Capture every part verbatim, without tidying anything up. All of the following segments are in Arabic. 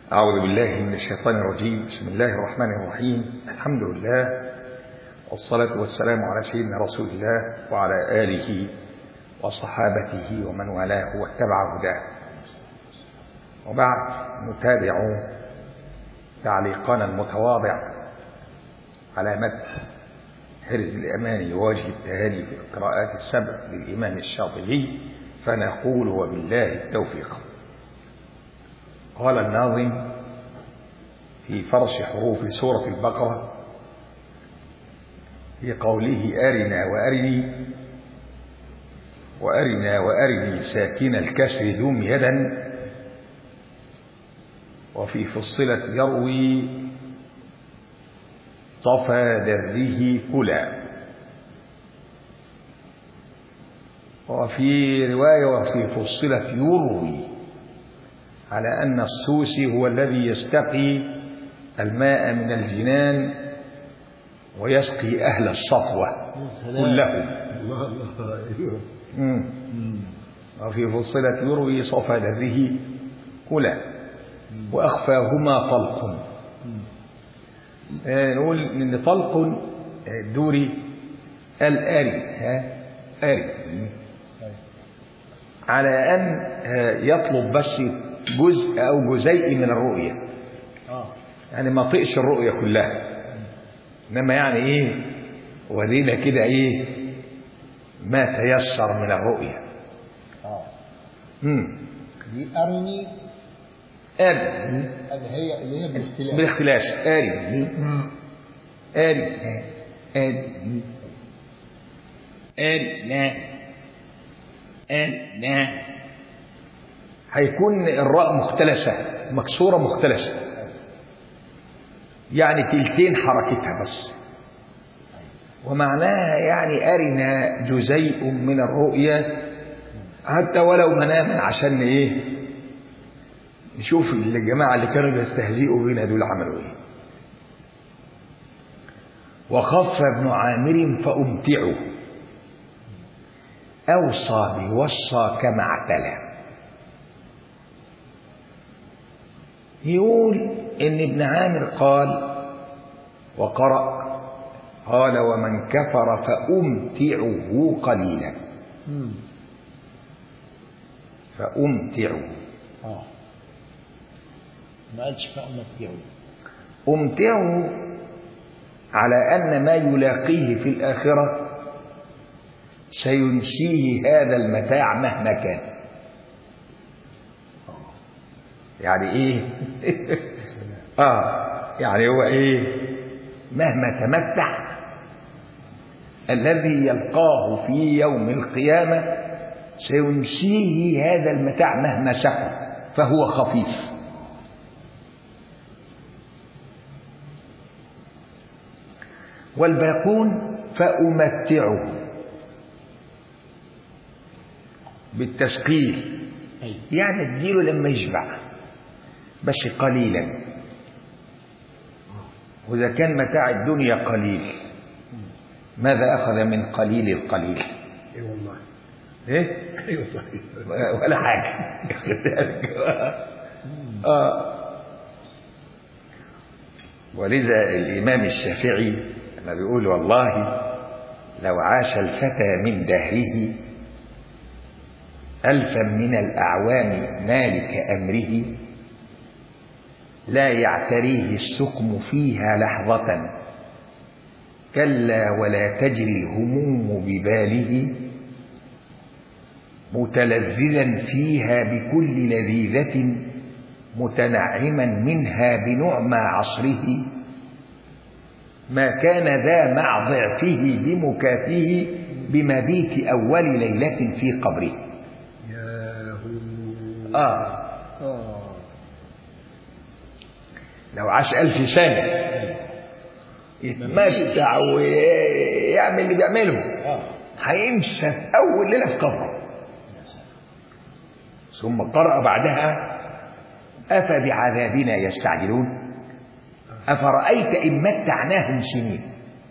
أعوذ بالله من الشيطان الرجيم. بسم الله الرحمن الرحيم. الحمد لله والصلاة والسلام على سيدنا رسول الله وعلى آله وصحابته ومن والاه واتبع هداه. وبعد، نتابع تعليقنا المتواضع على متن حرز الأماني ووجه التهاني في القراءات السبع للإمام الشاطبي، فنقول وبالله التوفيق. قال الناظم في فرش حروف سورة البقرة في قوله أرنا وأرني وأرنا وأرني ساكن الكسر ذم يدا، وفي فصلة يروي صفى دره كلا، وفي رواية وفي فصلة يروي على أن السوسي هو الذي يستقي الماء من الجنان ويسقي أهل الصفوة كلهم. وفي فصلة يروي صفى دره كلا وأخفاهما طلق. نقول إن طلق دوري الآري آري على أن يطلب بس جزء أو جزيء من الرؤية، يعني ما طقش الرؤية كلها، إنما يعني إيه ورينا كده إيه ما تيسر من الرؤية. امم دي أرني آري اللي هي اللي هي بالاختلاس بالاختلاس آري آري آري آري لا آري لا، هيكون الراء مختلسة مكسورة مختلسة، يعني تلتين حركتها بس، ومعناها يعني أرنا جزيء من الرؤية حتى ولو مناما، عشان إيه نشوف الجماعة اللي كانوا بيستهزئوا بنا دول عملوا إيه. وخف ابن عامر فأمتعه أوصى بوصى كما اعتلى. يقول إن ابن عامر قال وقرأ قال ومن كفر فأمتعه قليلا. فأمتعه اه ما قالش فأمتعه. أمتعه على أن ما يلاقيه في الآخرة سينسيه هذا المتاع مهما كان. يعني ايه اه يعني هو ايه مهما تمتع الذي يلقاه في يوم القيامة سينسيه هذا المتاع مهما سقى، فهو خفيف. والباقون فأمتعه بالتثقيل، يعني اديله لما يشبع بس قليلا. وإذا كان متاع الدنيا قليل ماذا أخذ من قليل القليل؟ اي والله ايه ايوه صحيح ولا حاجة. آه. ولذا الإمام الشافعي لما بيقول والله لو عاش الفتى من دهره ألفا من الأعوام مالك أمره لا يعتريه السقم فيها لحظة كلا ولا تجري الهموم بباله متلذذا فيها بكل لذيذة متنعما منها بنعمى عصره ما كان ذا مع ضعفه بمكافه بمبيت أول ليلة في قبره. آه. آه. لو عاش ألف سنة يتمتع ويعمل اللي بيعمله هينسى في أول ليلة في قبره. ثم قرأ بعدها أفبعذابنا يستعجلون أفرأيت إن متعناهم سنين.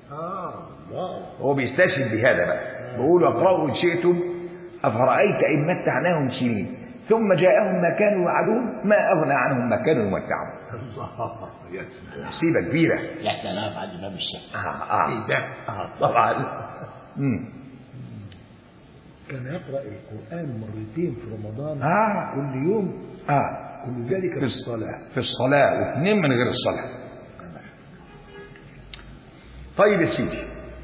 هو بيستشهد بهذا بقى، بيقول اقرأوا إن شئتم أفرأيت إن متعناهم سنين ثم جاءهم ما كانوا يوعدون ما أغنى عنهم ما كانوا يمتعون. مصيبة كبيرة. يا سلام على الإمام الشافعي. آه آه. إيه ده؟ آه طبعا. مم. كان يقرأ القرآن مرتين في رمضان. آه. كل يوم. آه. كل ذلك في الصلاة. في الصلاة واثنين من غير الصلاة. طيب يا سيدي،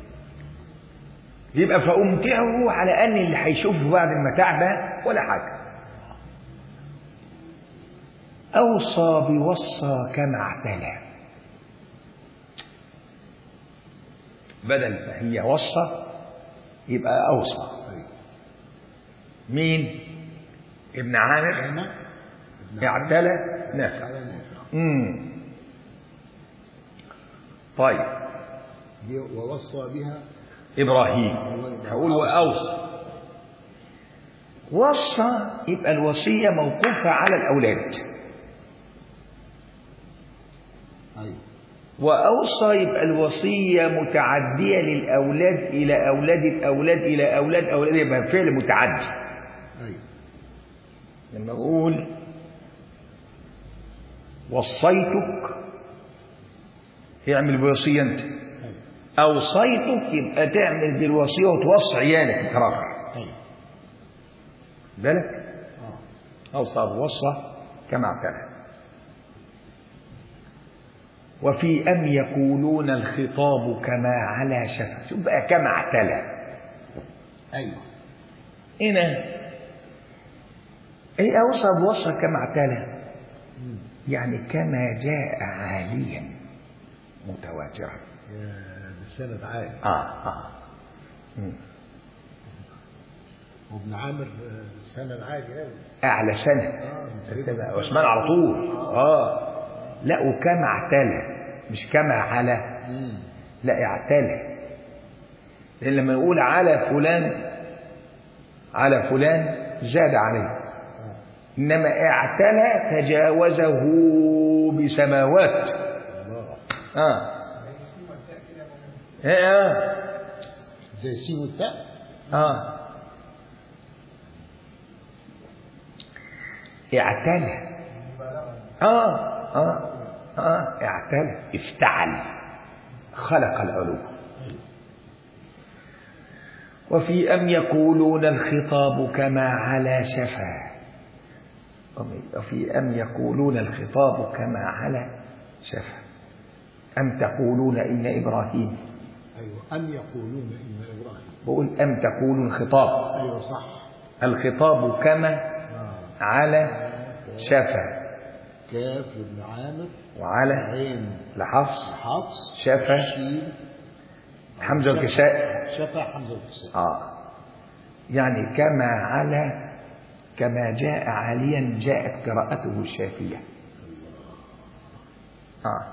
يبقى فأمتعه على أن اللي هيشوفه بعد المتاع ده ولا حاجة. أوصى بوصى كما اعتلى، بدل ما هي وصى يبقى أوصى. مين؟ ابن عامر اعتلى نافع. امم طيب ووصى بها إبراهيم. هقول وأوصى. وصى يبقى الوصية موقوفة على الأولاد. أيوة. وأوصى يبقى الوصية متعدية للأولاد إلى أولاد الأولاد إلى أولاد أولاد، يبقى فعل متعدي. أيوة. لما أقول وصيتك اعمل بوصية أنت. أيوة. أوصيتك يبقى تعمل بالوصية وتوصي عيالك أنت آخر. أيوة. بالك؟ آه. أوصى بوصى كما اعتلى. وفي أم يقولون الخطاب كما على شفا. شوف بقى كما اعتلى. أيوة. هنا إيه أوصى بوصى كما اعتلى؟ يعني كما جاء عاليا متواترا. بالسند عالي. آه آه. مم. وابن عامر سند عالي أوي. أعلى سند. آه. عثمان على طول. آه لا، وكما اعتلى مش كما على. مم. لا، اعتلى. لأن لما يقول على فلان على فلان زاد عليه، إنما اعتلى تجاوزه بسماوات. آه آه زي السين والتاء. آه اعتلى. آه آه آه اعتلى، افتعل، خلق العلو. وفي أم يقولون الخطاب كما على شفا. وفي أم يقولون الخطاب كما على شفا. أم تقولون إن إبراهيم. أيوة. أم يقولون إن إبراهيم. بقول أم تقولون الخطاب. أيوة صح. الخطاب كما آه. على شفا. كاف ابن عامر وعلى عين لحفص حفص شفا شين حمزة والكساء. شفا حمزة والكساء. آه يعني كما على كما جاء عاليا جاءت قراءته الشافية. آه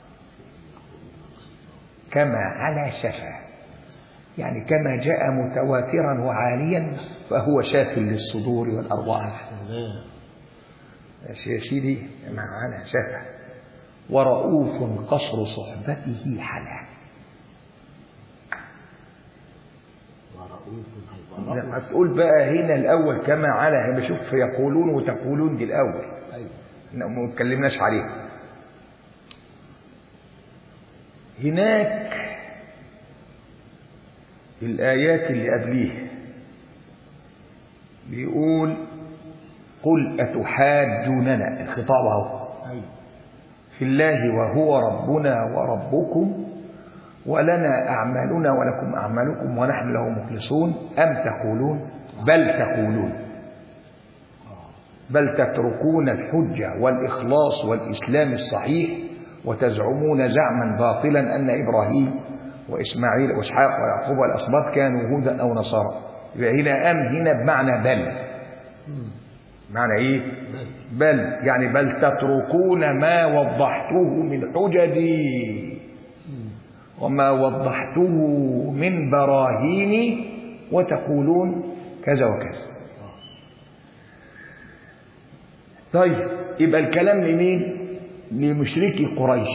كما على شفا يعني كما جاء متواترا وعاليا فهو شاف للصدور والأرواح. يا سيدي كما على شفا. ورؤوف قصر صحبته حلا. لما تقول بقى هنا الأول كما على، بشوف يقولون وتقولون دي الأول. أيوة. ما اتكلمناش عليها. هناك الآيات اللي قبليه بيقول قل أتحاجوننا، الخطاب اهو، في الله وهو ربنا وربكم ولنا أعمالنا ولكم أعمالكم ونحن له مخلصون. أم تقولون بل تقولون بل تتركون الحجة والإخلاص والإسلام الصحيح وتزعمون زعما باطلا أن إبراهيم وإسماعيل وإسحاق ويعقوب والأسباط كانوا يهودا أو نصارى. يبقى هنا أم هنا بمعنى بل. معنى إيه؟ بل يعني بل تتركون ما وضحته من حججي وما وضحته من براهيني وتقولون كذا وكذا. طيب يبقى الكلام لمين؟ لمشركي قريش.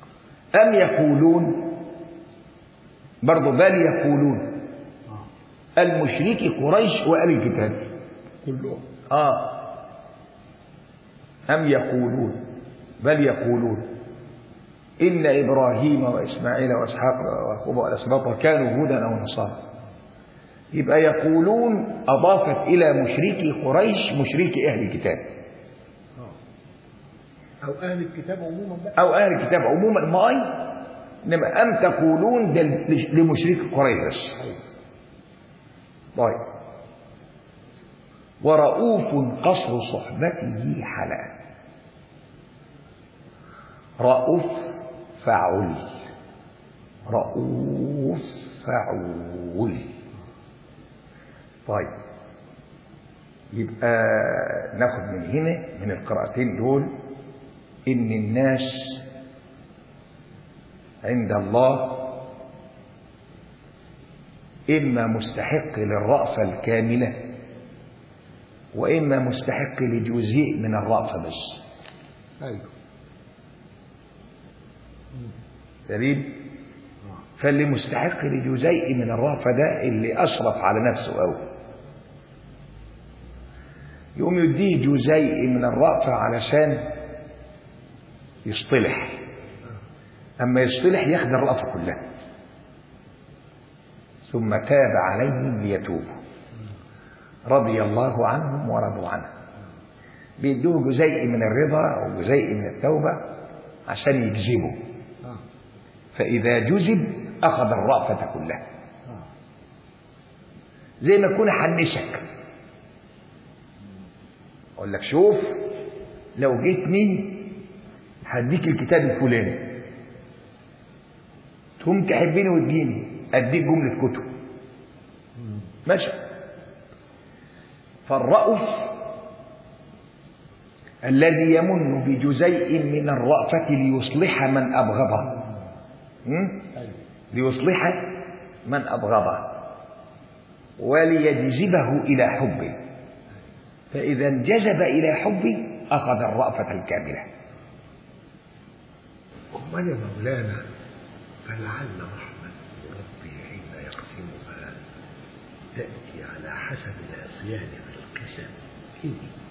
أم يقولون برضو بل يقولون. المشركي قريش وآل الكتاب كلهم. آه أم يقولون بل يقولون إن إبراهيم وإسماعيل وإسحاق ويعقوب والأسباط كانوا هودا أو نصارى. يبقى يقولون أضافت إلى مشركي قريش مشركي أهل الكتاب أو أهل الكتاب عموما بقى. أو أهل الكتاب عموما. ما أي إنما أم تقولون ده لمشركي قريش بس. طيب ورؤوف قصر صحبته حلا. رؤوف فعل، رؤوف فعول. طيب يبقى ناخد من هنا من القراءتين دول إن الناس عند الله إما مستحق للرأفة الكاملة وإما مستحق لجزء من الرأفة بس. أيوه. سليم. فاللي مستحق لجزء من الرأفة ده اللي أشرف على نفسه أوي، يقوم يديه جزء من الرأفة علشان يصطلح. أما يصطلح ياخد الرأفة كلها ثم تاب عليهم ليتوبوا رضي الله عنهم ورضوا عنه. بيدوه جزء من الرضا أو جزء من التوبة عشان يجذبه، فإذا جذب أخذ الرأفة كلها. زي ما يكون حنشك، أقول لك شوف لو جيتني هديك الكتاب الفلاني، تقوم تحبيني وتجيني أديك جملة كتب ماشي. فالرأف الذي يمن بجزيء من الرأفة ليصلح من أبغضه، ليصلح من أبغضه وليجذبه إلى حبه، فإذا انجذب إلى حبه أخذ الرأفة الكاملة. أمال يا مولانا فلعل رحمة ربي حين يقسمها تأتي على حسب العصيان في القسم. إيه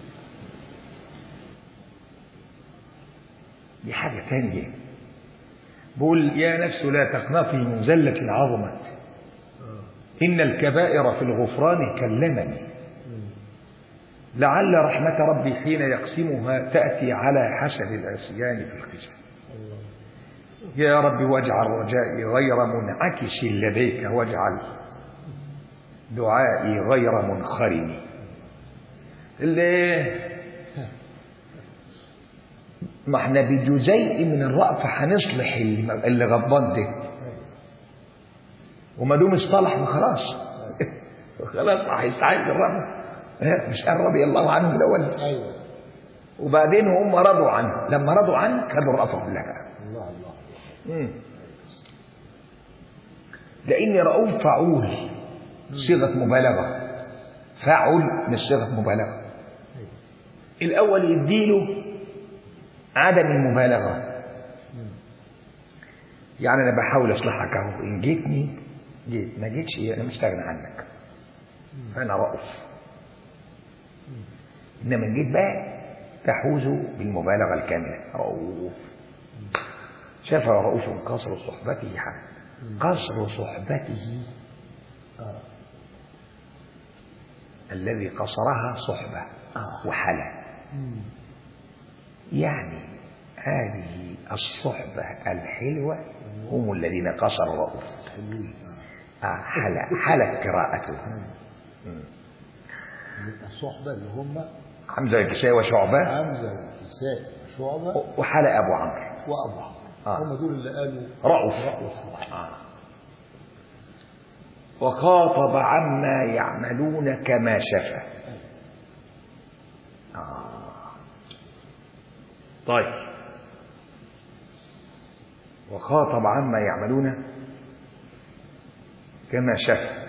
دي حاجة تانية. بقول يا نفس لا تقنطي من زلة العظمة، إن الكبائر في الغفران كاللمم. لعل رحمة ربي حين يقسمها تأتي على حسب العصيان في القسم. يا رب واجعل رجائي غير منعكس لديك، واجعل دعائي غير منخرم. اللي ما احنا بجزيء من الرأفة هنصلح اللي غضبان ده، وما دوم اصطلح خلاص خلاص راح يستعيد الرأفة. مش قال رضي الله عنه الأول؟ أيوه. وبعدين هم رضوا عنه، لما رضوا عنه خدوا الرأفة كلها بقى. الله الله. مم. لأن رؤوف فعول صيغة مبالغة، فعل مش صيغة مبالغة. الأول يديله عدم المبالغة، يعني أنا بحاول أصلحك أهو، إن جيتني جيت، ما جيتش أنا مستغنى عنك، فأنا رؤوف. إنما إن جيت بقى تحوز بالمبالغة الكاملة، رؤوف. شاف رؤوف قصر صحبته حال، قصر صحبته آه. الذي قصرها صحبة وحلا، يعني هذه الصحبة الحلوة هم الذين قصروا رؤوف. آه حلا حلت قراءته. الصحبة اللي هم حمزة الكسائي وشعبة، حمزة الكسائي وشعبة وحلا أبو عمرو وأبو عمرو. آه. هم دول اللي قالوا رؤوف. رؤوف. آه. وخاطب عما يعملون كما شفى. آه. طيب وخاطب عما يعملون كما شفى،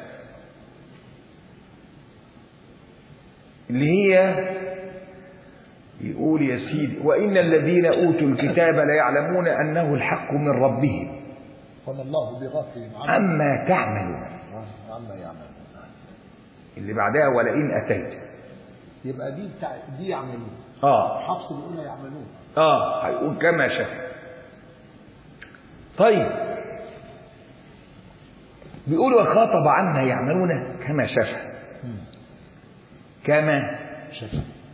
اللي هي يقول يا سيدي وإن الذين أوتوا الكتاب ليعلمون أنه الحق من ربهم وما الله بغافل عما تعملون. عما يعملون. اللي بعدها ولئن أتيت. يبقى دي بتاع دي يعملون. اه حفص بيقولها يعملون. اه هيقول كما شاف. طيب بيقول وخاطب عما يعملون كما شاف. كما شاف.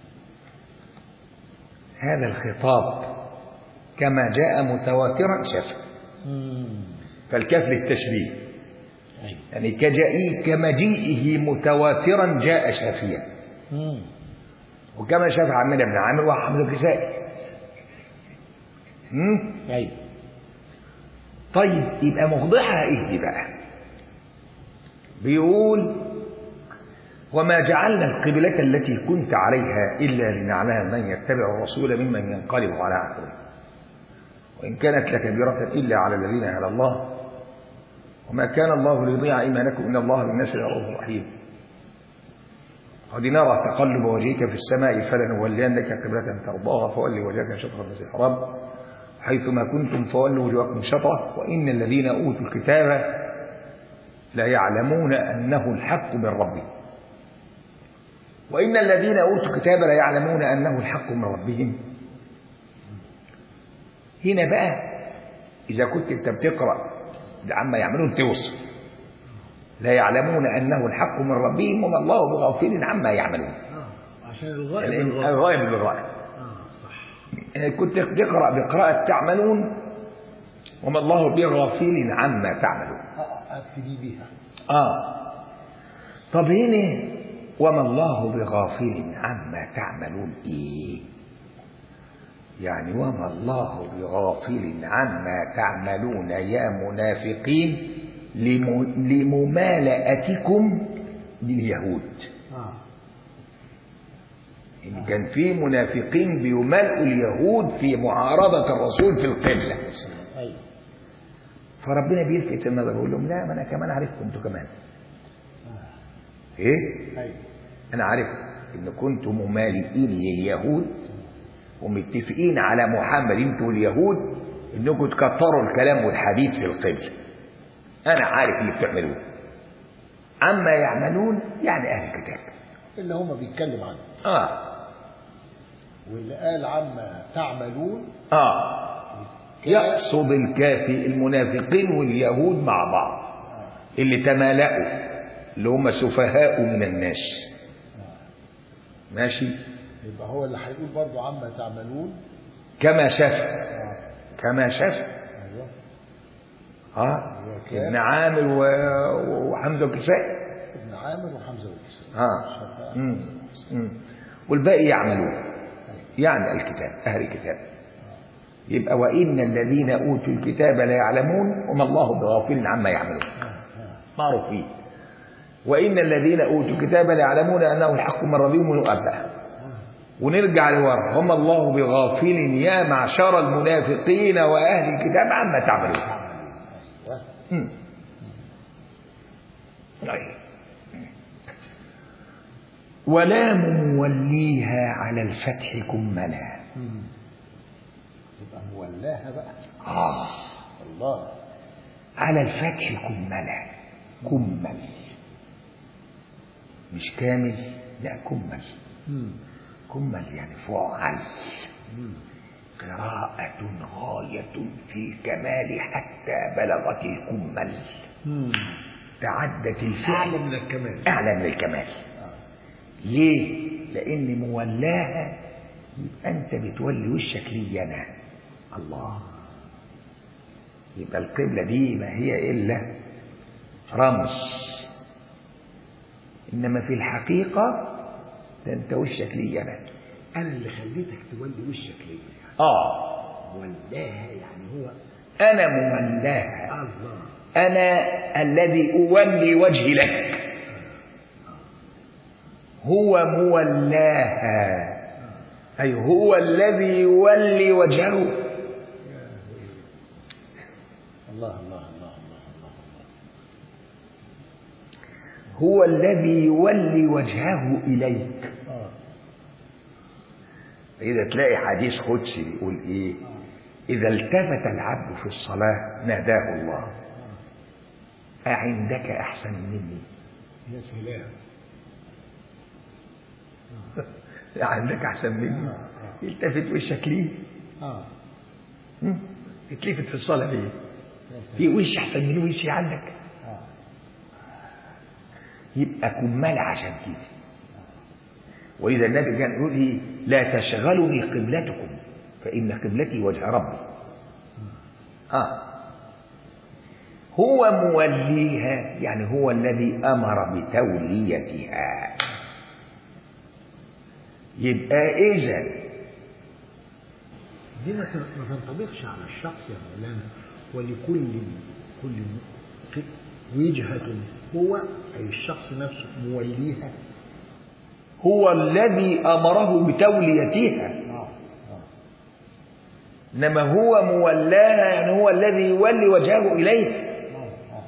هذا الخطاب كما جاء متواترا شاف. فالكاف للتشبيه. أيوة. يعني كجائي كمجيئه متواترا جاء شافيا. وكما شاف عمنا بن عامر وحمزة الكسائي. أيوة. طيب يبقى موضحها ايه دي بقى؟ بيقول وما جعلنا القبلة التي كنت عليها إلا لنعلم من يتبع الرسول ممن ينقلب على عقبه وإن كانت لكبيرة إلا على الذين هدى الله وما كان الله ليضيع إيمانكم إن الله بالناس لرؤوف رحيم قد نرى تقلب وجهك في السماء فلنولينك قبلة ترضاها فول وجهك شطر المسجد الحرام حيثما كنتم فولوا وجوهكم شطره وإن الذين أوتوا الكتاب لا يعلمون أنه الحق من ربهم وإن الذين أوتوا الكتاب لا يعلمون أنه الحق من ربهم. هنا بقى إذا كنت أنت بتقرأ عما يعملون توصل لا يعلمون أنه الحق من ربهم وما الله بغافل عما يعملون. آه. عشان الغائب الغائب بالغائب. آه صح. يعني كنت تقرأ بقراءة تعملون وما الله بغافل عما تعملون. أبتدي بها. آه طب هنا وما الله بغافل عما تعملون إيه؟ يعني وما الله بغافل عما تعملون يا منافقين لممالأتكم لليهود. آه. إن كان في منافقين بيمالئوا اليهود في معارضة الرسول في القبلة. أيوة. فربنا بيلفت النظر يقول لهم لا ما أنا كمان عارفكم أنتوا كمان. آه. إيه؟ أيوة. أنا عارف إن كنتم ممالئين لليهود ومتفقين على محمد أنتوا اليهود إنكم تكتروا الكلام والحديث في القبلة. أنا عارف اللي بتعملوه. عما يعملون يعني أهل الكتاب اللي هم بيتكلم عنه. آه واللي قال عما تعملون آه يقصد الكافي المنافقين واليهود مع بعض اللي تمالأوا اللي هم سفهاء من الناس. ماشي. يبقى هو اللي هيقول برضو عما تعملون كما شاف. آه. كما شاف. أيوة. ها ابن عامر وحمزة الكسائي. ابن عامر وحمزة الكسائي. ها امم امم والباقي يعملون يعني الكتاب أهل الكتاب. يبقى وإن الذين أوتوا الكتاب لا يعلمون وما الله بغافل عما يعملون. معروف فيه. وإن الذين أوتوا الكتاب لا يعلمون أنه الحق من ربهم ونؤبه. ونرجع لورا هم الله بغافل يا معشر المنافقين وأهل الكتاب عما تعملون. ولا موليها على الفتح كملا. يبقى مولاها بقى. آه الله. على الفتح كملا. كمل مش كامل لا كمل. كمل يعني فعل. قراءة غاية في الكمال حتى بلغت الكمل. تعدت الفعل أعلى من الكمال. أعلى من الكمال. ليه؟ لأن مولاها يبقى أنت بتولي وشك لي أنا الله. يبقى القبلة دي ما هي إلا رمز إنما في الحقيقة ده أنت وشك لي أنا. أنا اللي خليتك تولي وشك ليا. آه ولاها يعني هو أنا مولاها. الله. أنا الذي أولي وجهي لك. هو مولاها أي هو الذي يولي وجهه. الله الله الله الله الله. هو الذي يولي وجهه إليك. آه. إذا تلاقي حديث قدسي بيقول إيه؟ إذا التفت العبد في الصلاة ناداه الله أعندك أحسن مني. يا سلام. عندك أحسن مني؟ التفت وشك ليه؟ اه تتلفت في الصلاة ليه؟ في وش أحسن من وشي عندك؟ اه يبقى كمال عشان كده. وإذا النبي كان يقول إيه؟ لا تشغلني قبلتكم فإن قبلتي وجه ربي. آه هو موليها، يعني هو الذي أمر بتوليتها. يبقى إذا دي ما تنطبقش على الشخص يا مولانا، ولكل كل وجهة هو أي الشخص نفسه موليها. هو الذي أمره بتوليتها، آه. آه. إنما هو مولاها يعني هو الذي يولي وجهه إليه. آه. آه.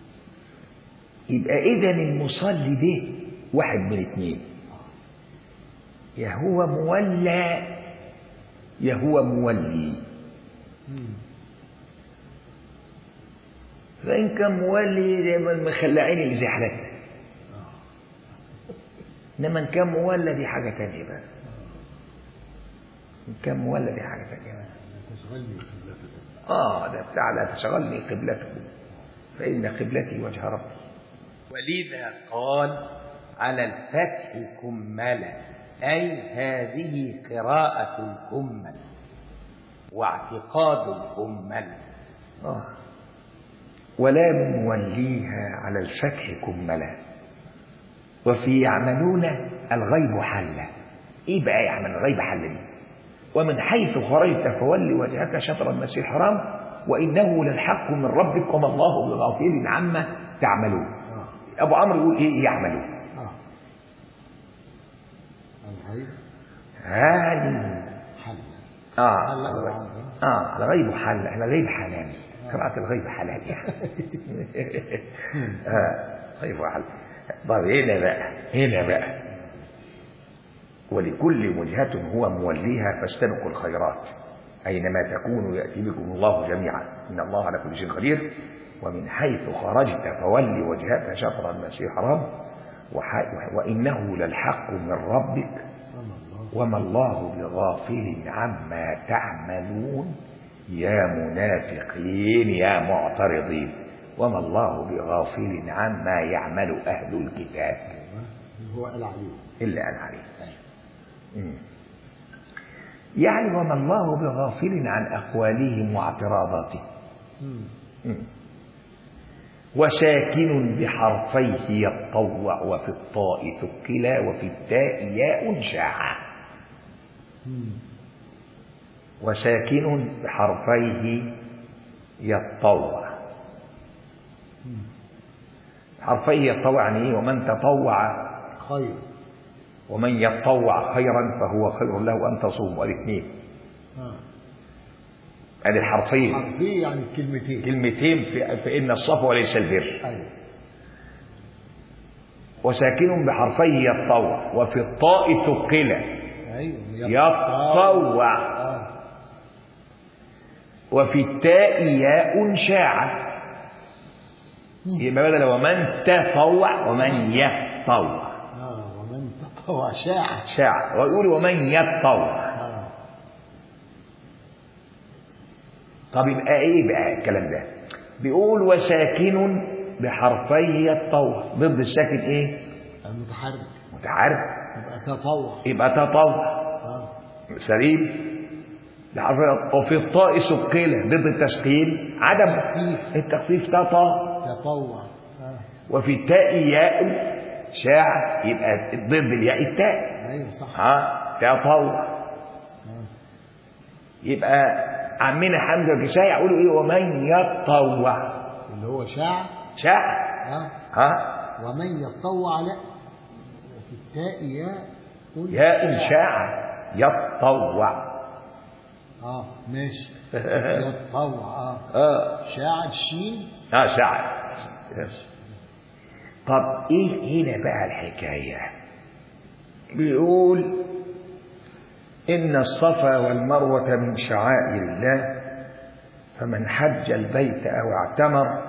يبقى إذن المصلي ده واحد من اثنين، يا هو مولى يا هو مولي. فإن كان مولي زي ما المخلعين اللي زي حالتنا، إنما إن كان مولى دي حاجة تانية بقى. إن كان مولى دي حاجة تانية بقى. آه ده بتاع لا تشغلني قبلتكم فإن قبلتي وجه ربي. ولذا قال على الفتح كملا، أي هذه قراءة الكمل واعتقاد الكمل. آه ولا موليها على الفتح كملا. وفي يعملون الغيب حلة. إيه بقى يعمل الغيب حلة دي؟ ومن حيث خرجت فولي وجهك شطر المسجد الحرام وإنه للحق من ربك وما الله بغافل عما تعملون. أبو عمرو يقول إيه يعملون؟ هذه حل آه آه الغيب حل، الغيب حلال، قراءة الغيب حلال يعني. آه غيب حلال. طيب هنا بقى هنا بقى ولكل وجهة هو موليها فاستبقوا الخيرات أينما تكونوا يأتي بكم الله جميعا إن الله على كل شيء قدير. ومن حيث خرجت فولي وجهك شطر المسجد الحرام وإنه للحق من ربك وما الله بغافل عما تعملون يا منافقين يا معترضين. وما الله بغافل عما يعمل أهل الكتاب. هو قال عليه إلا قال عليه. يعني وما الله بغافل عن أقوالهم واعتراضاتهم. وساكن بحرفيه يتطوع وفي الطاء ثقلا وفي التاء ياء شاعة. وساكن بحرفيه يتطوع. حرفيه يتطوع يعني ايه؟ ومن تطوع خير ومن يتطوع خيرا فهو خير له ان تصوم. الاثنين ادي الحرفين. حرفين يعني كلمتين كلمتين في, في ان الصفو وليس البر. أيوة. وساكن بحرفيه يتطوع وفي الطاء ثقلا. أيوة. يتطوع. آه. وفي التاء ياء شاعة. يبقى بدل ومن تطوع ومن يتطوع. آه. ومن تطوع شاعة شاعة. ويقول ومن يتطوع. آه. طب يبقى ايه بقى الكلام ده؟ بيقول وساكن بحرفيه يتطوع ضد الساكن ايه؟ المتحرك. متحرك يبقى تطوع. يبقى تطوع. آه. سليم. وفي الطاء ثقيلة ضد التثقيل عدم التخفيف تطا تطوع. آه. وفي التاء ياء شاع يبقى ضد الياء التاء. ايوه صح. ها تطوع. آه. يبقى عمنا حمزه والكسائي يقولوا ايه؟ ومن يتطوع اللي هو شاع. شاع. ها. ها ومن يتطوع لا وفي التاء ياء ياء شاع يتطوع. اه ماشي. يتطوع. اه اه شاع الشين. اه شاع. طب ايه هنا بقى الحكايه؟ بيقول ان الصفا والمروه من شعائر الله فمن حج البيت او اعتمر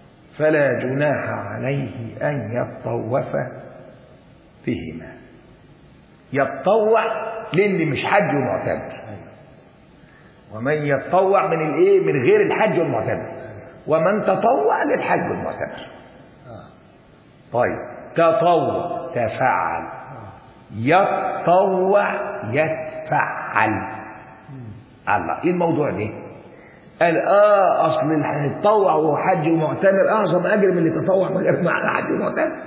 فلا جناح عليه ان يطوف بهما. يتطوع للي مش حج ومعتمر، ومن يتطوع من الايه من غير الحج والمعتمر، ومن تطوع للحج والمعتمر. طيب تطوع تفعل، يتطوع يتفعل. الله ايه الموضوع ده؟ قال اه اصل اللي هيتطوع وهو حج ومعتمر اعظم اجر من اللي تطوع من غير مع حج ومعتمر.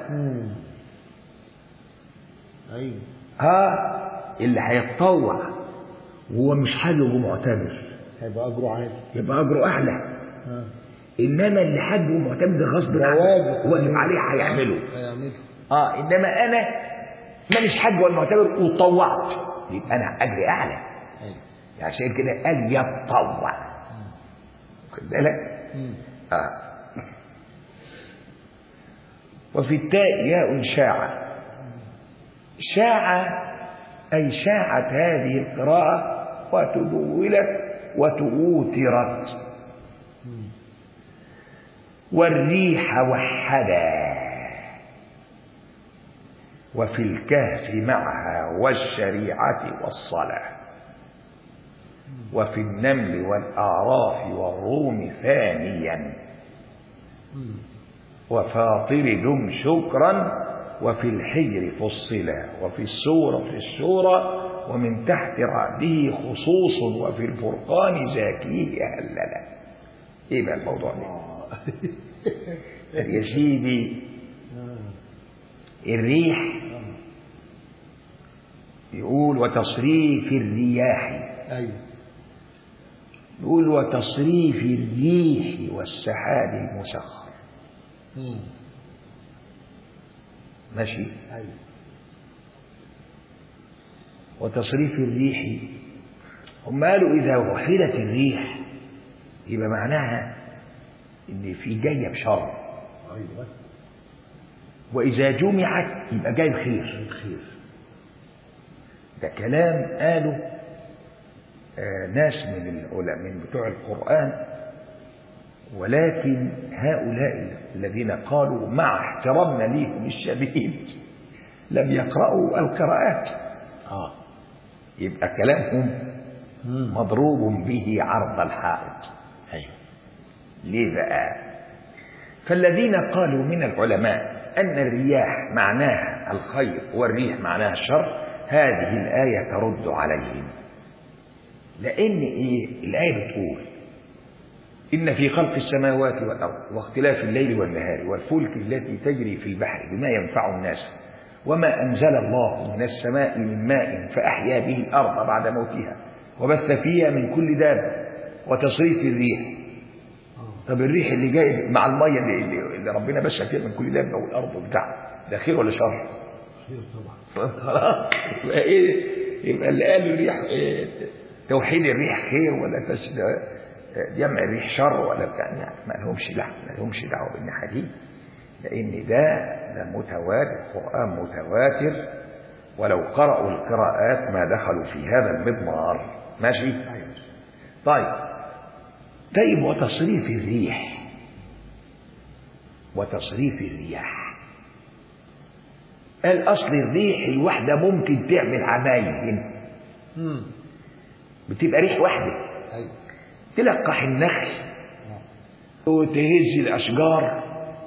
ايوه ها اللي هيتطوع وهو مش حج ومعتمر هيبقى اجره عالي، يبقى اجره اعلى. اه انما اللي حج ومعتمر ده غصب عنه واجب عليه هيعمله. هيعمله اه انما انا ماليش حج ولا معتمر وطوعت، يبقى انا اجري اعلى. ايوه يعني عشان كده قال يتطوع. خد بالك؟ اه وفي التاء ياء شاع. شاع أي شاعت هذه القراءة وتدولت وتؤثرت. والريح وحدا. وفي الكهف معها والشريعة والصلاة. وفي النمل والأعراف والروم ثانيا. وفاطر دم شكرا. وفي الحجر فصلا. وفي السورة في السورة ومن تحت رأده خصوص. وفي الفرقان زاكيه هللا. ايه بقى الموضوع ده؟ يا سيدي الريح يقول وتصريف الرياح. ايوه يقول وتصريف الريح والسحاب المسخر. ماشي. ايوه وتصريف الريح هم قالوا إذا وحدت الريح يبقى معناها إن في جاية بشر. ايوه وإذا جمعت يبقى جاي بخير. الخير ده كلام قالوا آه ناس من العلماء من بتوع القرآن، ولكن هؤلاء الذين قالوا مع احترامنا ليهم الشديد لم يقرأوا القراءات. اه يبقى كلامهم مضروب به عرض الحائط. ايوه ليه بقى؟ فالذين قالوا من العلماء أن الرياح معناها الخير والريح معناها الشر، هذه الآية ترد عليهم. لأن إيه؟ الآية بتقول إن في خلق السماوات والأرض واختلاف الليل والنهار والفلك التي تجري في البحر بما ينفع الناس وما أنزل الله من السماء من ماء فأحيا به الأرض بعد موتها وبث فيها من كل دابة وتصريف الريح. طب الريح اللي جاي مع المية اللي, اللي ربنا بث فيها من كل دابة والأرض بتاع ده خير ولا شر؟ خير طبعا. خلاص يبقى إيه؟ يبقى اللي قال الريح إيه؟ توحيد الريح خير ولا تسد جمع الريح شر ولا بتاع؟ يعني ما لهمش دعوه ما لهمش دعوه بالناحيه دي، لان ده ده متواتر، القران متواتر، ولو قرأوا القراءات ما دخلوا في هذا المضمار. ماشي. طيب طيب وتصريف الريح وتصريف الرياح قال اصل الريح الواحده ممكن تعمل عمايل. بتبقى ريح واحده تلقح النخل وتهز الأشجار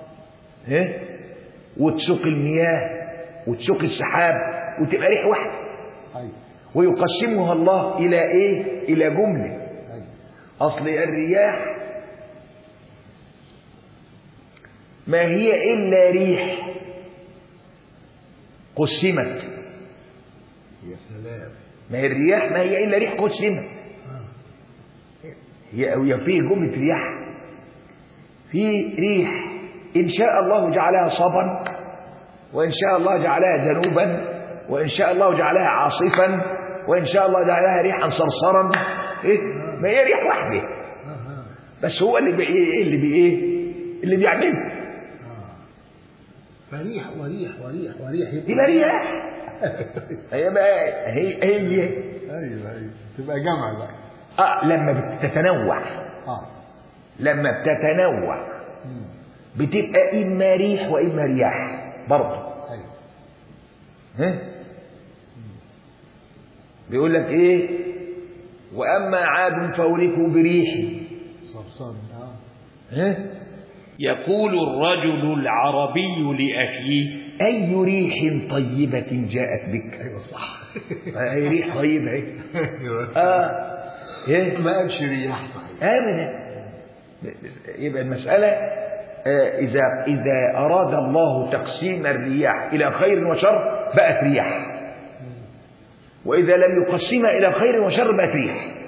وتسوق المياه وتسوق السحاب وتبقى ريح واحدة. ويقسمها الله إلى إيه؟ إلى جملة. أصل الرياح ما هي إلا ريح قسمت. يا سلام. ما هي الرياح ما هي إلا ريح قسمت. هي فيه جملة رياح، في ريح إن شاء الله جعلها صبا وإن شاء الله جعلها جنوبا وإن شاء الله جعلها عاصفا وإن شاء الله جعلها ريحا صرصرا. إيه؟ ما هي ريح واحدة بس هو اللي بي اللي بي إيه اللي بيعملها. فريح وريح وريح وريح يبقى رياح. هي بقى هي هي ايوه ايوه تبقى جمع بقى. اه لما بتتنوع اه لما بتتنوع بتبقى اما ريح واما رياح برضه. ايوه ها بيقول لك ايه؟ واما عاد فاهلكوا بريح صرصار. اه ها؟ يقول الرجل العربي لأخيه اي ريح طيبة جاءت بك. ايوه صح. اي ريح طيبة اهي. اه ايه؟ ما قالش رياح صحيح ابدا. يبقى المسألة آه اذا اذا اراد الله تقسيم الرياح الى خير وشر بقت رياح، واذا لم يقسمها الى خير وشر بقت ريح.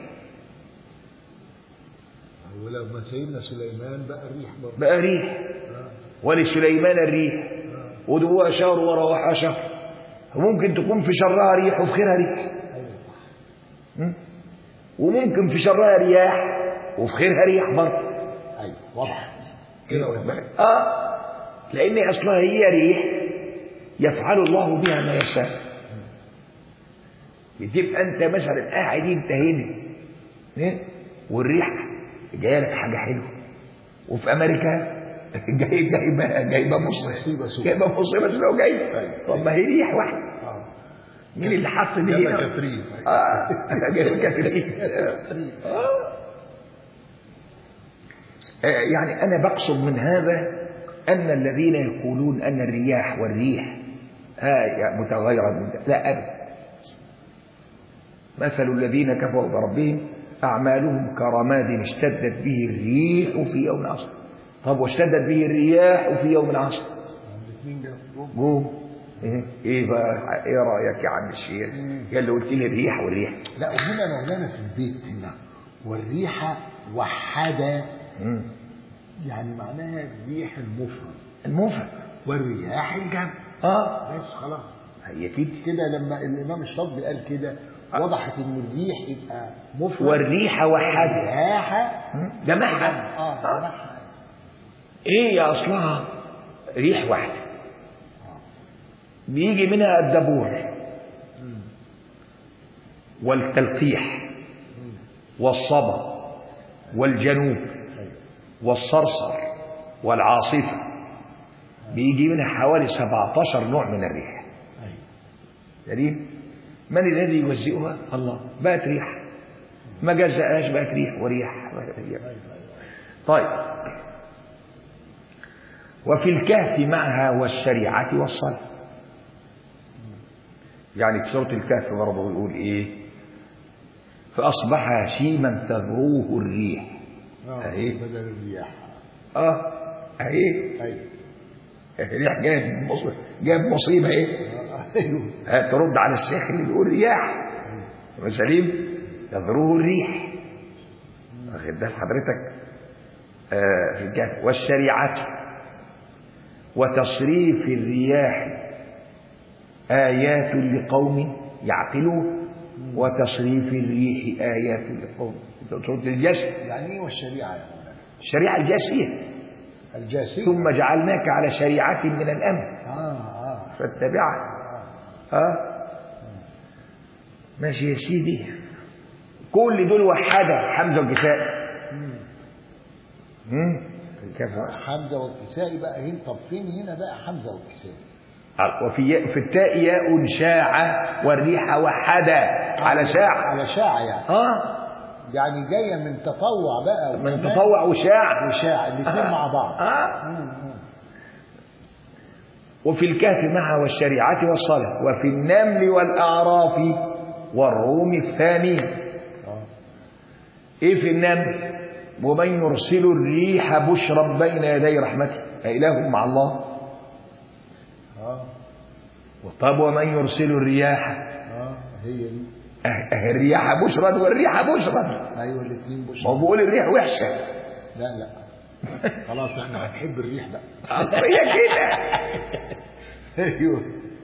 ولما سيدنا سليمان بقى الريح برضه بقى ريح. ولسليمان الريح ودوها شهر ورواحها شهر، وممكن تكون في شرها ريح وفي خيرها ريح، وممكن في شرها رياح وفي خيرها ريح برضه. ايوه واضح كده واخد بالك؟ اه لان اصلها هي ريح يفعل الله بها ما يشاء. بتبقى انت مثلا قاعد انت هنا والريح جايه لك حاجه حلوه، وفي امريكا جاي جايبه جايبه مصيبه جايبه مصيبه لو جاي. طب ما هي ريح واحده. اه مين اللي حط دي هنا؟ جايبه كترين. اه جايبه كترين. اه يعني انا بقصد من هذا ان الذين يقولون ان الرياح والريح آه متغيره من ده. لا ابدا. مثل الذين كفروا بربهم أعمالهم كرماد اشتدت به الريح في يوم عصر. طب واشتدت به الرياح في يوم عصر؟ قوم ايه ايه بقى ايه رايك يا عم الشيخ؟ يا اللي قلت لي الريح والريح. لا وهنا مولانا في البيت هنا والريحه وحده يعني معناها الريح المفرد المفرد والرياح الجمع. اه بس خلاص هي كده كده. لما الامام الشاطبي قال كده وضحت ان الريح يبقى مفرد والريح وحده الرياح جمعها. اه جمعها. ايه يا اصلها ريح واحده بيجي منها الدبور والتلقيح والصبا والجنوب والصرصر والعاصفه، بيجي منها حوالي سبعة عشر نوع من الريح. دليل من الذي يوزئها؟ الله. بقت ريح، ما جزأهاش بقت ريح وريح. طيب وفي الكهف معها والشريعة والصلاة. يعني في سورة الكهف برضه يقول ايه؟ فأصبح هشيما تذروه الريح. اهي بدل الرياح. اه اهي ايوه الريح جاب مصيبة جاب مصيبة ايه؟ ايوه ترد على الشيخ اللي بيقول رياح سليم تذروه الريح. واخد بال حضرتك؟ آه في الكهف والشريعة وتصريف الرياح آيات لقوم يعقلون وتصريف الريح آيات لقوم. سورة الجسد. يعني ايه والشريعة يا مولانا؟ الشريعة الجاسية. الجاسية. ثم جعلناك على شريعة من الأمر اه اه فاتبعها. اه ماشي يا سيدي. كل دول وحدة حمزة والكسائي. امم حمزة والكسائي بقى هنا. طب فين هنا بقى حمزة والكسائي؟ وفي في التاء ياء شاعة والريح وحدة على شاعة. على شاعة يعني. اه يعني جاية من تطوع بقى. من تطوع وشاع. وشاع الاثنين آه. مع بعض. آه. وفي الكهف معها والشريعة والصلاة وفي النمل والأعراف والروم الثاني. آه. ايه في النمل؟ ومن يرسل الريح بشرا بين يدي رحمته أإله مع الله. اه طب ومن يرسل الرياح؟ اه هي دي. اه الرياح بشرا والريح بشرا. ايوه الاثنين بشرا. ما بقول الريح وحشه. لا لا خلاص احنا هنحب الريح بقى. هي كده. ايوه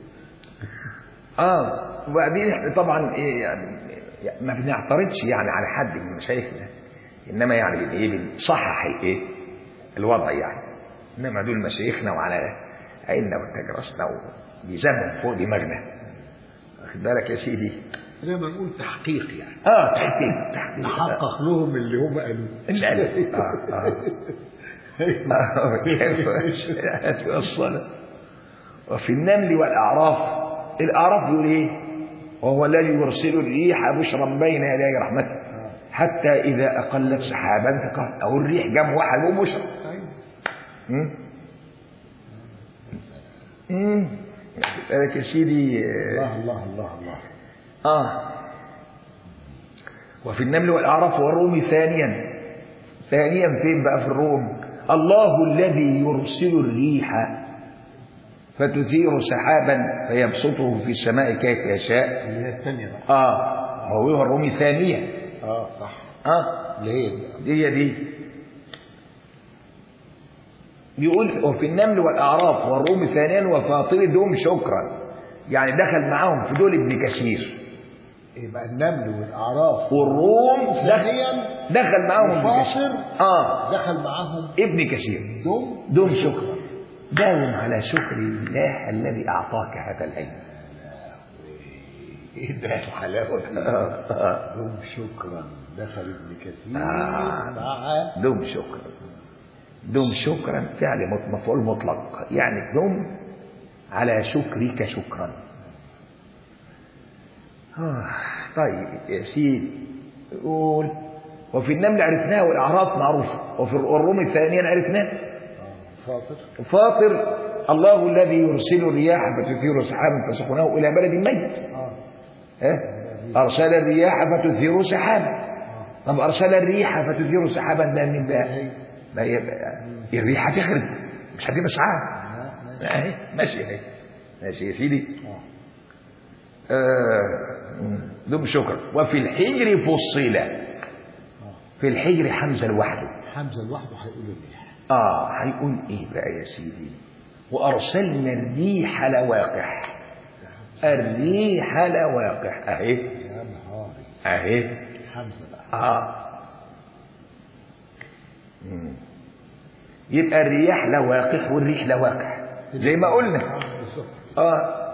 اه وبعدين احنا طبعا ايه يعني ما بنعترضش يعني على حد من مشايخنا، انما يعني ايه بنصحح الايه الوضع يعني. انما دول مشايخنا وعلى عيننا وتجرسنا وبيزامهم فوق دماغنا. واخد بالك يا سيدي؟ زي ما نقول تحقيق يعني. اه تحقيق تحقيق نحقق لهم اللي هم قالوه. اللي قالوه. اه اه كيف الصلاة. وفي النمل والأعراف. الأعراف يقول ايه؟ وهو الذي يرسل الريح بشرا بين يدي رحمته حتى إذا أقلت سحابا ثقال. أو الريح جاب واحد وبشرا. امم لك يا سيدي. الله الله الله الله. آه وفي النمل والأعراف والروم ثانيا. ثانيا فين بقى في الروم؟ الله الذي يرسل الريح فتثير سحابا فيبسطه في السماء كيف يشاء. اللي هي الثانية بقى. اه هو الرومي ثانية. اه صح. اه اللي هي دي دي بيقول وفي النمل والأعراف والروم ثانيا وفاطر دوم شكرا. يعني دخل معاهم في دول ابن كثير. يبقى النمل والأعراف والروم ثانيا دخل معاهم فاطر. اه دخل معاهم ابن كثير. دوم دوم شكرا. داوم على شكر الله الذي أعطاك هذا العلم. ايه ده الحلاوة دي. دوم شكرا. دخل ابن كثير آه. مع دوم شكرا. دوم شكرا فعل مفعول مطلق. يعني دوم على شكرك شكرا. آه. طيب يا سيدي قول. وفي النمل عرفناه والأعراف معروفة. وفي الروم ثانيا عرفناه فاطر. فاطر الله الذي يرسل الرياح فتثير سحابا فسقناه إلى بلد ميت. اه أرسل الرياح فتثير سحابا. طب أرسل الريح فتثير سحابا ده من بقى الريح هتخرج مش هتبقى سحاب. اهي ماشي اهي ماشي يا سيدي. آه دوم شكر. وفي الحجر فصل. في الحجر حمزة لوحده. حمزة لوحده هيقول الريح. اه هيقول ايه بقى يا سيدي؟ وأرسلنا الريح لواقح. الريح لواقح اهي. يا نهاري. اهي حمزة بقى. اه مم. يبقى الرياح لواقح والريح لواقح زي ما قلنا. اه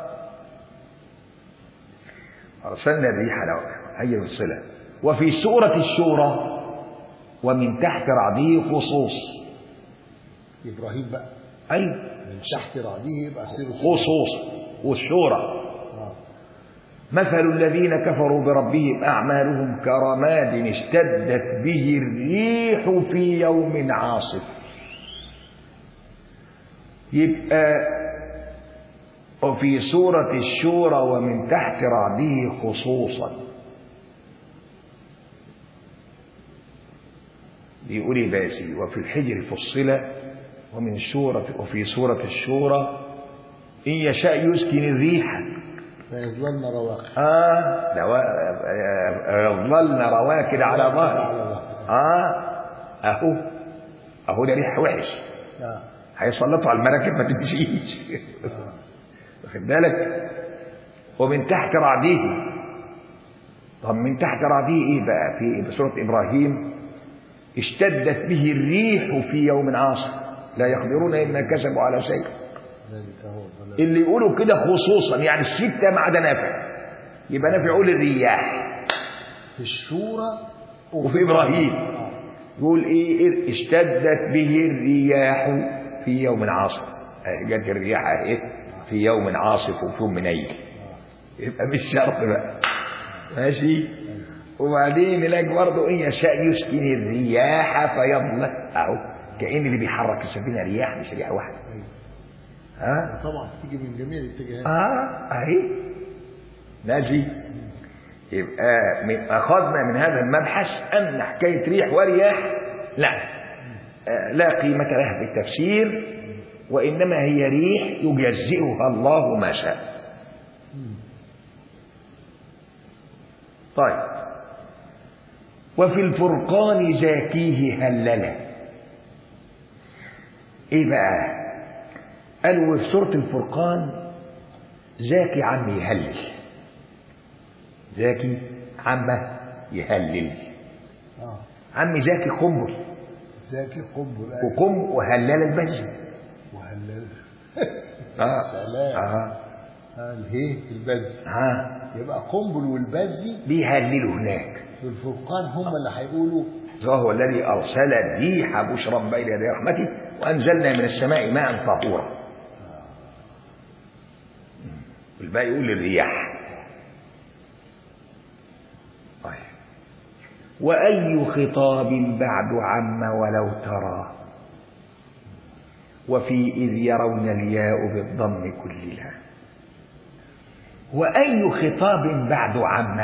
أرسلنا الريح لواقح هي الصلة. وفي سورة الشورى ومن تحت رعده خصوص. إبراهيم بقى. أيوة من تحت رعده يبقى سيره خصوص والشورى. آه. مثل الذين كفروا بربهم أعمالهم كرماد اشتدت به الريح في يوم عاصف. يبقى وفي سورة الشورى ومن تحت رعده خصوصا. يقول ايه باسي؟ وفي الحجر فصل ومن سورة وفي سورة الشورى إن يشاء يسكن الريح فيظللن رواكد. اه يظللن رواكد على ظهر. اه اهو اهو ده ريح وحش. آه. هيسلطوا على المراكب ما تمشيش. واخد بالك؟ ومن تحت رعده. طب من تحت رعده ايه بقى؟ في سورة ابراهيم اشتدت به الريح في يوم عاصف لا يقدرون إما كسبوا على شيء. اللي يقولوا كده خصوصا يعني الستة ما عدا نافع. يبقى نافع يقول الرياح في الشورى وفي إبراهيم يقول إيه؟ اشتدت به الرياح في يوم عاصف. جت الرياح اهي في يوم عاصف وفي يوم منيل. يبقى مش شرط بقى ماشي. وبعدين نلاقي برضه إن يشاء يسكن الرياح فيضلل أهو كأن اللي بيحرك السفينة رياح مش رياح واحدة. ها طبعا تيجي من جميع الاتجاهات. اه اهي ماشي. يبقى اخذنا من هذا المبحث ان حكايه ريح ورياح لا آه لا قيمه لها بالتفسير وانما هي ريح يجزئها الله ما شاء. طيب وفي الفرقان زاكيه هللا. ايه بقى؟ قالوا في سورة الفرقان زاكي عم يهلل. زاكي عم يهلل. آه. عم زاكي قنبل. زاكي قنبل. وقم وهلل البز. وهلل. اه سلام. اه الهيه في البز. اه يبقى قنبل والبزي بيهللوا هناك. في الفرقان هم اللي هيقولوا وهو الذي أرسل الريح بشرا بين يدي رحمته وأنزلنا من السماء ماء طهورا. والباقي يقول الرياح. طيب وأي خطاب بعد عم ولو ترى وفي إذ يرون الياء بالضم كلها. وأي خطاب بعد عم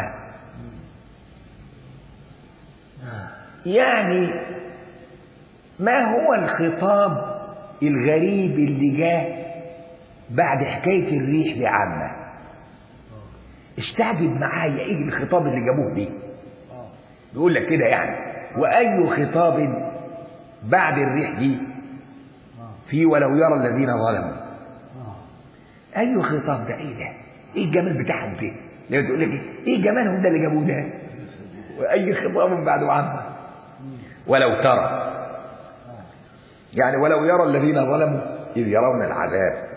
يعني ما هو الخطاب الغريب اللي جاء بعد حكاية الريح بعامة؟ استعجب معايا ايه الخطاب اللي جابوه دي؟ بيقول لك كده يعني وأي خطاب بعد الريح دي في ولو يرى الذين ظلموا. أي خطاب ده؟ ايه ده؟ ايه الجمال بتاعهم ده؟ لما تقول لك ايه جمالهم ده اللي جابوه ده؟ وأي خطاب بعد عامة ولو ترى يعني ولو يرى الذين ظلموا إذ يرون العذاب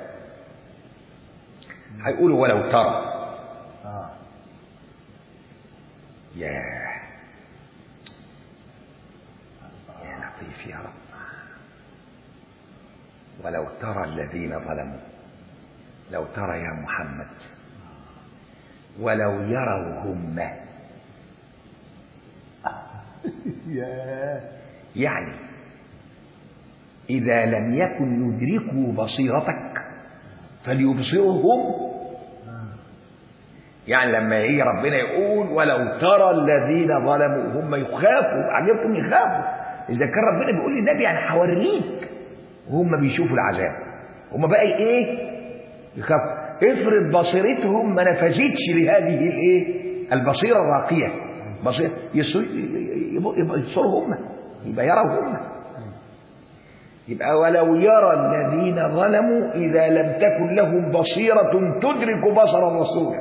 هيقولوا ولو ترى. يا يا لطيف يا رب. ولو ترى الذين ظلموا لو ترى يا محمد ولو يروا هم يعني إذا لم يكن يدركوا بصيرتك فليبصرهم. يعني لما يجي ربنا يقول ولو ترى الذين ظلموا هم يخافوا عجبكم يخافوا. إذا كان ربنا بيقول للنبي يعني هوريك وهم بيشوفوا العذاب هم بقى ايه يخافوا. افرض بصيرتهم ما نفذتش لهذه الايه البصيرة الراقية بصير يبصروا هم يبقى يروا هم. يبقى ولو يرى الذين ظلموا إذا لم تكن لهم بصيرة تدرك بصر الرسول.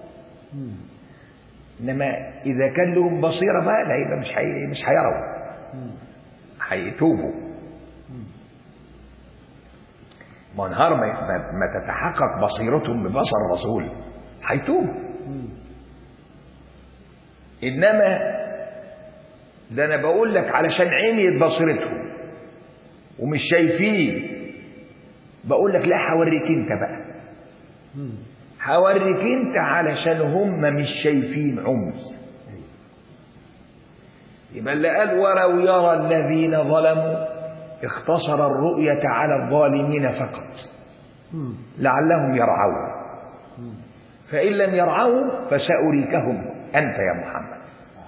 إنما إذا كان لهم بصيرة بقى لا يبقى مش حي... مش هيروا هيتوبوا. ما نهار ما... ما تتحقق بصيرتهم ببصر الرسول هيتوبوا. إنما ده أنا بقول لك علشان عيني بصيرتهم ومش شايفين بقول لك لا هوريك انت بقى هوريك انت علشان هم مش شايفين عمي. يبقى اللي قال ولو يرى الذين ظلموا اختصر الرؤية على الظالمين فقط لعلهم يرعون فإن لم يرعوا فسأريكهم أنت يا محمد.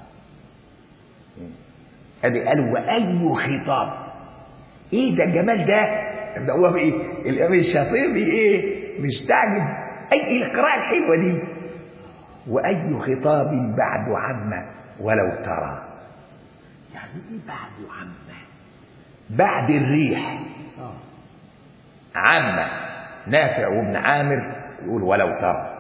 هذه قال وأي خطاب ايه ده الجمال ده؟ ده هو ايه الامام الشاطبي ايه مستعجب اي القراءه الحلوه دي. واي خطاب بعد عم ولو ترى يعني ايه بعد عم؟ بعد الريح عم نافع وابن عامر يقول ولو ترى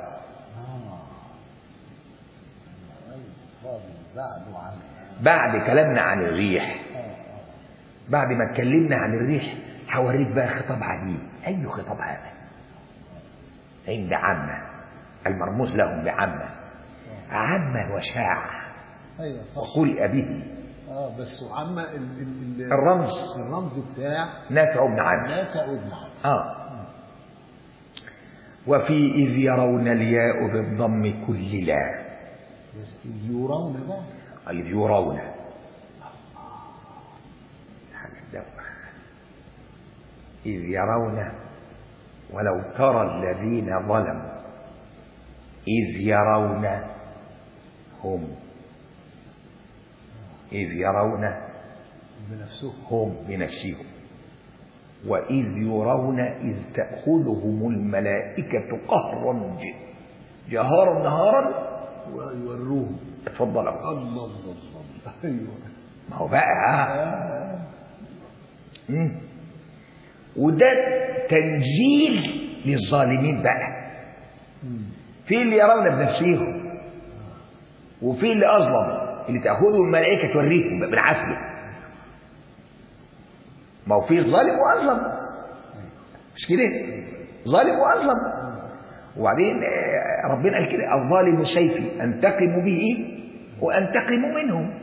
بعد كلامنا عن الريح. بعد ما اتكلمنا عن الريح هوريك بقى خطاب عجيب. أي خطاب هذا عند عامة المرموز لهم بعامة عامة وشاع وقل به اه بس عامة الرمز الرمز بتاع نافع بن عامر نافع بن عامر اه وفي إذ يرون الياء بالضم كل لا إذ يرون بقى إذ يرون إذ يرون ولو ترى الذين ظلموا إذ يرون هم إذ يرون بنفسهم هم بنفسهم وإذ يرون إذ تأخذهم الملائكة قهرا جهارا نهارا ويوروهم. تفضل الله الله الله أيوه ما هو بقى مم. وده تنجيل للظالمين بقى. في اللي يرون بنفسهم وفي اللي أظلم اللي تأخذه الملائكة توريكم بالعافية. ما هو في ظالم وأظلم مش كده؟ ظالم وأظلم. وبعدين ربنا قال كده الظالم سيفي أنتقم به وأنتقم منهم.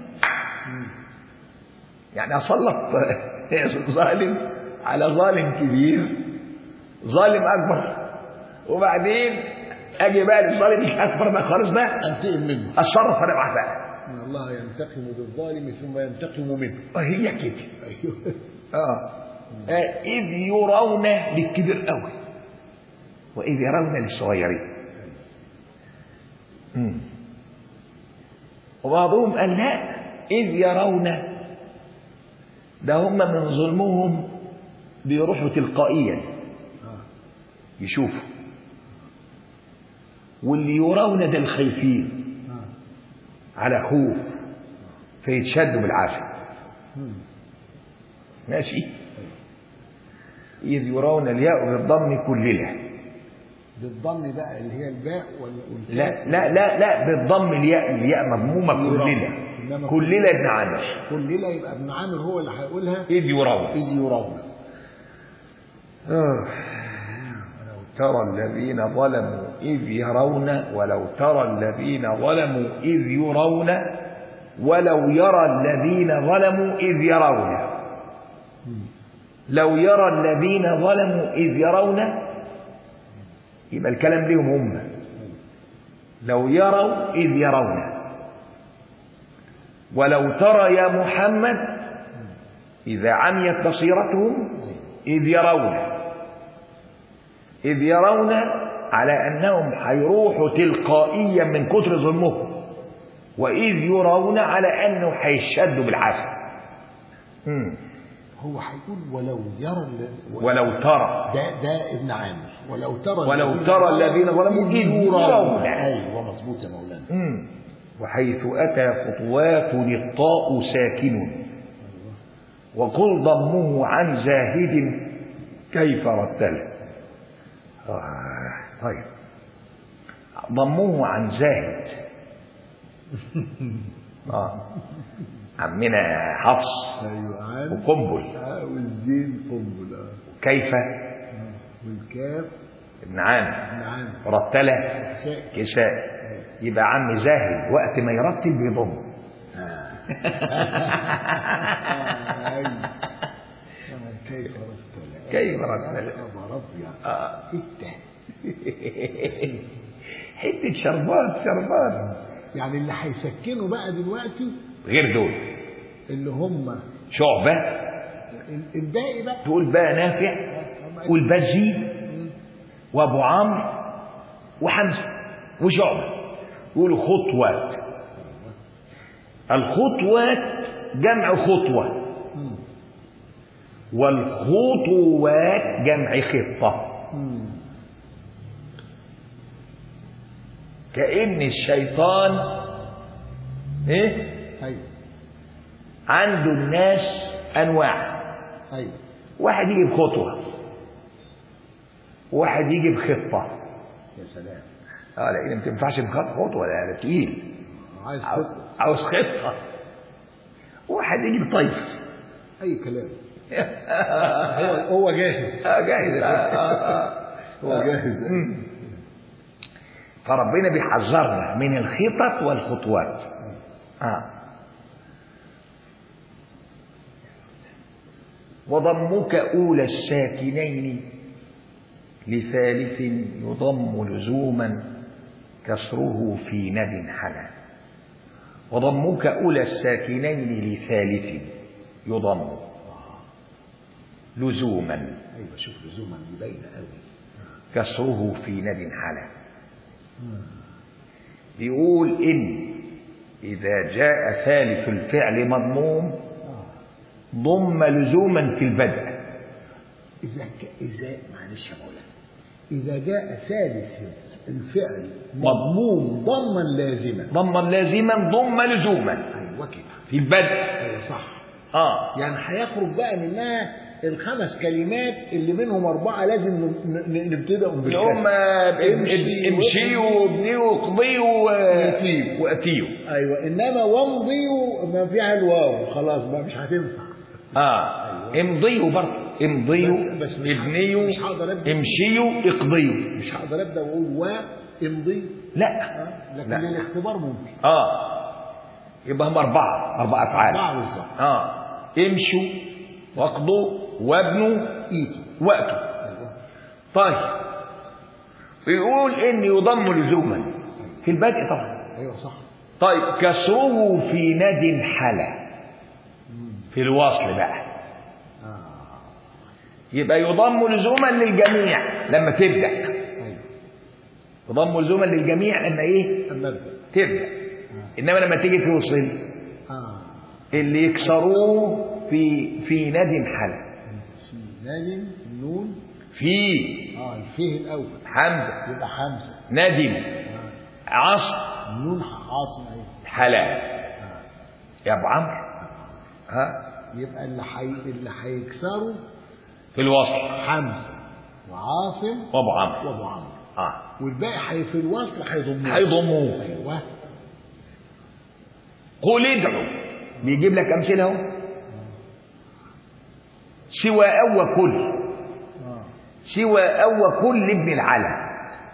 يعني أسلط ظالم على ظالم كبير ظالم أكبر وبعدين أجي بقى للظالم الأكبر بقى خالص بقى أنتقم منه أتصرف أنا معاه بقى إن الله ينتقم بالظالم ثم ينتقم منه. وهي كده. أيوه. آه. آه. إذ يرون للكبير قوي وإذ يرون للصغيرين. مم. وبعضهم قال لا، إذ يرون ده هم من ظلمهم بيروحوا تلقائيا يشوفوا، واللي يرون ده الخايفين على خوف فيتشدوا بالعافية. ماشي. إذ يرون الياء بالضم كللة. بالضم بقى اللي هي الباء ولا لا لا لا لا بالضم الياء، الياء مضمومة كللة. كللة ابن عامر. كللة يبقى ابن عامر هو اللي هيقولها. إذ يرون. إذ يرون. ولو ترى الذين ظلموا إذ يرون، ولو ترى الذين ظلموا إذ يرون، ولو يرى الذين ظلموا إذ يرون. لو يرى الذين ظلموا إذ يرون يبقى الكلام لهم هم. لو يروا إذ يرون. ولو ترى يا محمد إذا عميت بصيرتهم إذ يرون. إذ يرون على أنهم هيروحوا تلقائيا من كتر ظلمهم، وإذ يرون على أنه هيشدوا بالعسل. هو هيقول ولو يرى ولو ترى ده ده ابن عامر. ولو ترى ولو ترى الذين ظلموا إذ يرون. أيوه مظبوط يا مولانا. امم وحيث أتى خطوات الطاء ساكن وقل ضمه عن زاهد كيف رتله. آه طيب ضمه عن زاهد. آه عمنا حفص. أيوة. وقنبل. آه والزين قنبل. آه. كيف. آه. والكاف ابن عامر. ابن عامر. رتله كساء. يبقى عم زاهد وقت ما يرتل بيضم. آه. كيف رتل. كيف رتل. آه. حتة شربات شربات. يعني اللي هيسكنوا بقى دلوقتي غير دول اللي هم شعبة. الباقي بقى تقول بقى نافع والبزي وابو عمرو وحمزة وشعبة يقولوا خطوات. الخطوات جمع خطوة والخطوات جمع خطة. كأن الشيطان ايه أيوة. عنده الناس انواع. أيوة. واحد يجي بخطوة، واحد يجي بخطة. يا سلام. اه لكن ما تنفعش بخطوة، ده تقيل. عايز خطة. عاوز خطة. واحد يجي بطيف. أي كلام. هو هو جاهز. اه جاهز. هو جاهز. فربنا بيحذرنا من الخطط والخطوات. آه. وضمك أولى الساكنين لثالث يضم لزوما كسره في ند حلا. وضمك أولى الساكنين لثالث يضم لزوما. أيوة شوف لزوما يبين قوي. كسره في ند حلا. يقول إن إذا جاء ثالث الفعل مضموم ضم لزوما في البدء. إذا ك... إذا معلش يا مولانا، إذا جاء ثالث الفعل مضموم ضما لازما. ضما لازما ضم لزوما. أيوة كده في البدء. أيوة صح. آه يعني هيخرج بقى منها الخمس كلمات اللي منهم أربعة لازم نبتدئهم بالكسر. هم امشي وابني وقضي وأتيو. أيوة. إنما وامضي ما فيها الواو خلاص بقى مش هتنفع. آه أيوة. امضيوا برضه امضيوا ابنيوا امشيوا اقضيوا. مش هقدر أبدأ وأقول وامضي. لا آه. لكن للاختبار ممكن. آه يبقى هم أربعة أربعة أفعال. أربعة بالظبط. آه امشوا واقضوا وابنوا ايتوا واتوا. طيب ويقول ان يضم لزوما في البدء طبعا. ايوه صح. طيب كسره في ند حلا في الوصل بقى يبقى يضم لزوما للجميع لما تبدأ، يضم لزوما للجميع لما ايه تبدأ، انما لما تيجي توصل اللي يكسروه في في ند حلا. في ند النون في اه الفيه الاول حمزه يبقى حمزه ندم آه. عاصم النون عاصم اهي حلا آه. يا ابو عمرو ها يبقى اللي حي... اللي هيكسروا في الوصل حمزه وعاصم وابو عمرو وابو عمرو اه والباقي حي في الوصل هيضموه هيضموه. ايوه قل ادعوا بيجيب لك امثله اهو. سوى او كل اه سوى او كل ابن العلم.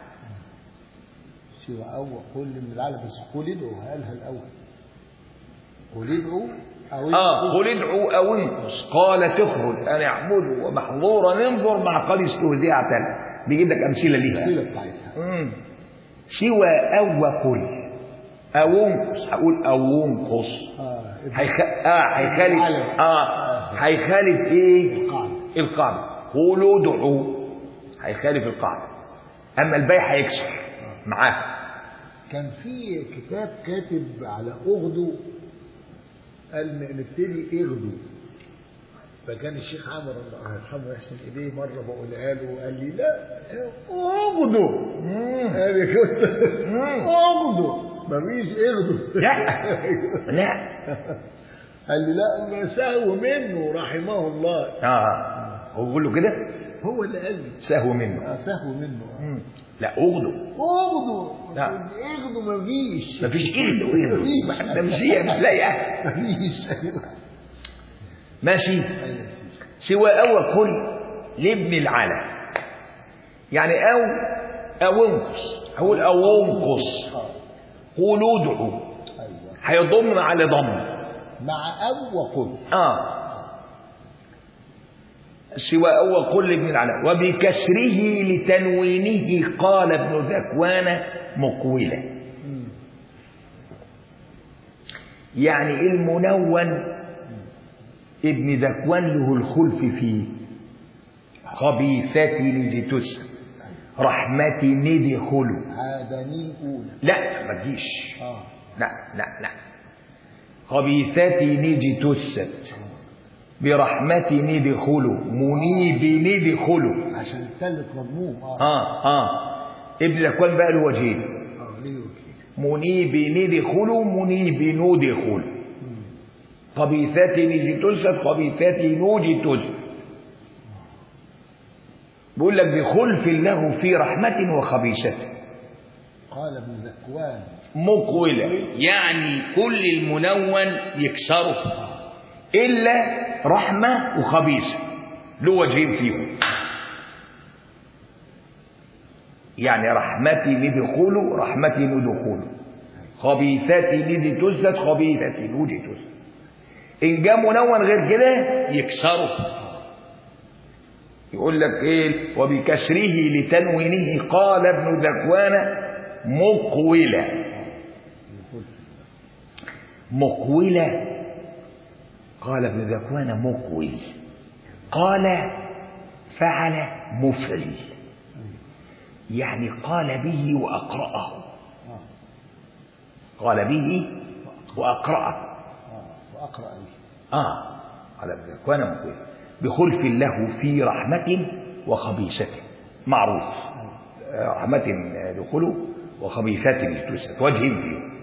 سوى او كل من العلم بس قل ادعوا قالها الاول. قل ادعوا او اه قل ادعوا او انقص قال تخرج ان اعبدوا ومحظورا ننظر مع قد استهزئ اعتل. بيجيب لك امثله ليها الامثله بتاعتها. امم سوى او كل او انقص هقول او انقص اه هيخ... اه هيخالف اه هيخالف ايه القاعده القاعده. قولوا ادعوا هيخالف القاعده، اما الباقي هيكسر معاه. كان في كتاب كاتب على اغدو قال نبتدي اغدو، فكان الشيخ عمرو الله يرحمه يحسن اليه مره بقولها له وقال لي لا اغدو. قال لي كنت اغدو مفيش اغدو. لا لا قال لي لا ما سهو منه رحمه الله. اه هو بيقول له كده هو اللي قال لي سهو منه. اه سهو منه مم. لا اغدو اغدو لا اغدو مفيش مفيش اغدو اغدو مفيش ده مش هي مش لاقيه مفيش. ماشي. سوى او كل لابن العلم يعني او او انقص هقول او انقص قولوا ادعوا هيضم على ضم مع او وقل اه سوى او كل ابن العلم وبكسره لتنوينه قال ابن ذكوان مقولا. يعني المنون ابن ذكوان له الخلف فيه خبيثات نجتس رحمتي ندخلوا عادني اولى لا ما تجيش اه لا لا لا خبيثات نجتست برحمتي ندخلوا منيب ندخلوا عشان الثالث مضموم اه اه اه ابن ذكوان بقى له وجهين اه ليه وجهين منيب ندخلوا منيب ندخلوا خبيثات نجتست خبيثات نجتست. بيقول لك بخلف له في رحمة وخبيثته. قال ابن ذكوان مقولة يعني كل المنون يكسره إلا رحمة وخبيثة له وجهين فيهم. يعني رحمتي ندخلوا رحمتي ندخلوا خبيثتي ندتزت خبيثتي نجتزت. إن جاء منون غير كده يكسره. يقول لك ايه وبكسره لتنوينه قال ابن ذكوان مقولة. مقولة قال ابن ذكوان مقول قال فعل مفعل يعني قال به وأقرأه قال به وأقرأه وأقرأ به آه قال ابن ذكوان مقول بخلف له في رحمة وخبيثة معروف رحمة دخلوا وخبيثة اجتثت وجه فيه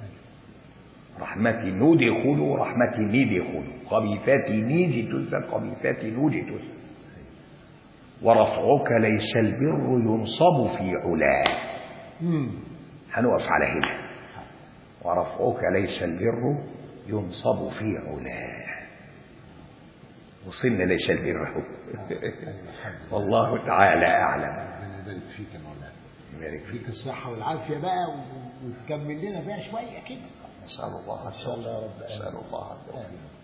رحمة ندخلوا رحمة ندخلوا خبيثة نجتثت خبيثة نجتثت. ورفعك ليس البر ينصب في علاه. هنقف على هنا. ورفعك ليس البر ينصب في علاه. وصلنا ليس البر. والله تعالى أعلم. ربنا يبارك فيك يا مولانا. يبارك فيك الصحة والعافية بقى وتكمل لنا بقى شوية كده. نسأل الله إن شاء الله يا رب. نسأل الله التوفيق.